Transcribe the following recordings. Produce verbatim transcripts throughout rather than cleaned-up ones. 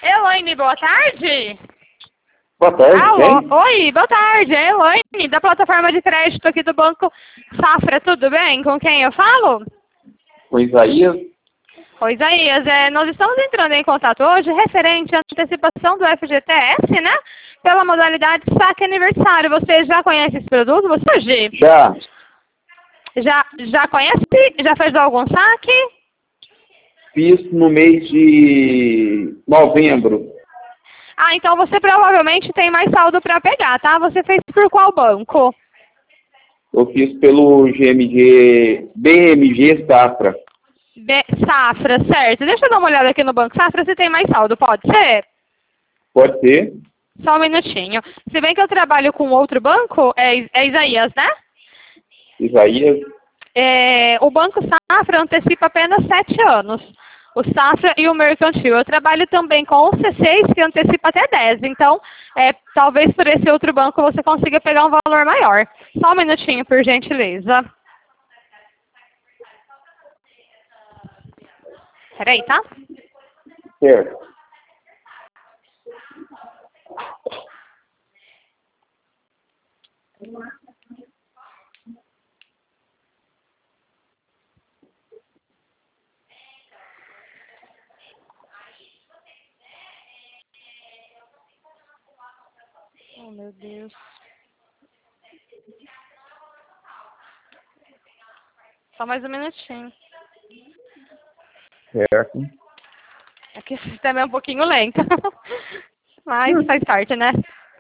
Elaine, boa tarde. Boa tarde, Alô? quem? Oi, boa tarde. É Elaine, da plataforma de crédito aqui do Banco Safra. Tudo bem? Com quem eu falo? O Isaías. Oi, Isaías. É, nós estamos entrando em contato hoje referente à antecipação do F G T S, né? Pela modalidade saque aniversário. Você já conhece esse produto? Você, Gi? Já. Já, já conhece? Já fez algum saque? Fiz no mês de novembro. Ah, então você provavelmente tem mais saldo para pegar, tá? Você fez por qual banco? Eu fiz pelo G M G, B M G Safra. B Safra, certo. Deixa eu dar uma olhada aqui no Banco Safra se tem mais saldo, pode ser? Pode ser? Só um minutinho. Se bem que eu trabalho com outro banco, é, é Isaías, né? Isaías. É, o Banco Safra antecipa apenas sete anos. O Safra e o Mercantil. Eu trabalho também com o C seis, que antecipa até dez. Então, é, talvez por esse outro banco você consiga pegar um valor maior. Só um minutinho, por gentileza. Peraí, tá? Certo. Oh, meu Deus. Só mais um minutinho. Certo. Aqui o sistema é um pouquinho lento. Mas faz parte, né?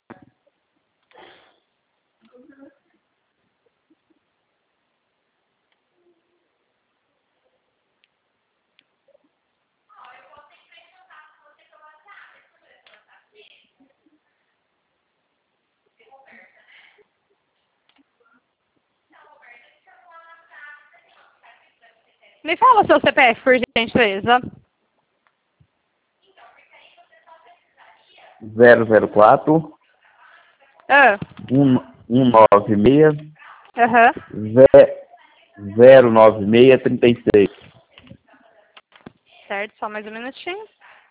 Me fala o seu C P F, por gentileza. zero zero quatro, Ah, um nove seis, aham. zero nove seis, trinta e seis. Certo, só mais um minutinho.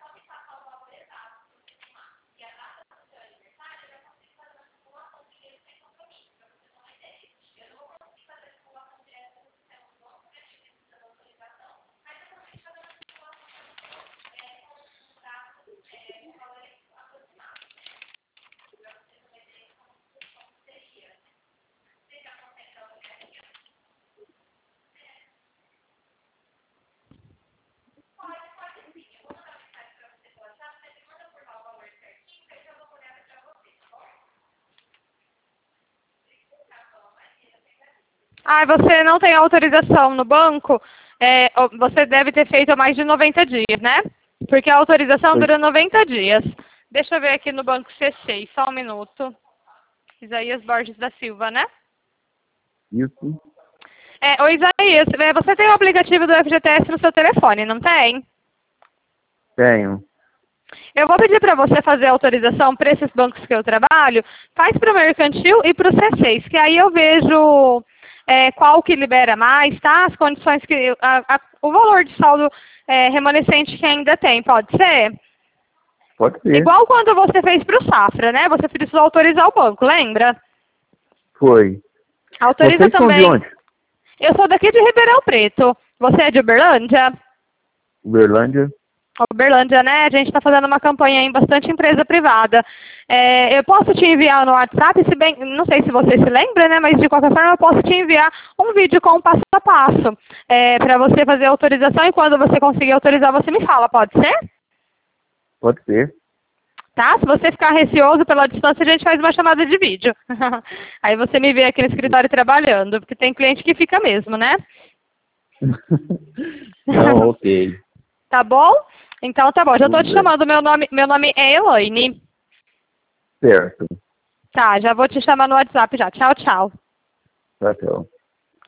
Ah, você não tem autorização no banco? É, você deve ter feito há mais de noventa dias, né? Porque a autorização Foi dura noventa dias. Deixa eu ver aqui no banco C seis, só um minuto. Isaías Borges da Silva, né? isso? É, ô Isaías, é, você tem o aplicativo do F G T S no seu telefone, não tem? Tenho. Eu vou pedir para você fazer a autorização para esses bancos que eu trabalho, faz para o Mercantil e para o C seis, que aí eu vejo é, qual que libera mais, tá? As condições que... A, a, o valor de saldo é, remanescente que ainda tem, pode ser? Pode ser. Igual quando você fez para o Safra, né? Você precisou autorizar o banco, lembra? Foi. Autoriza Vocês são de também. onde? Eu sou daqui de Ribeirão Preto. Você é de Uberlândia? Uberlândia. Uberlândia, né? A gente está fazendo uma campanha em bastante empresa privada. É, eu posso te enviar no WhatsApp, se bem, não sei se você se lembra, né? Mas de qualquer forma eu posso te enviar um vídeo com o passo a passo é, para você fazer a autorização e quando você conseguir autorizar você me fala, pode ser? Pode ser. Tá? Se você ficar receoso pela distância, a gente faz uma chamada de vídeo. Aí você me vê aqui no escritório trabalhando, porque tem cliente que fica mesmo, né? Não, ok. Tá bom? Então tá bom, já estou Tudo te bem. chamando, meu nome, meu nome é Elaine. Certo. Tá, já vou te chamar no WhatsApp já. Tchau, tchau. Tchau, tchau.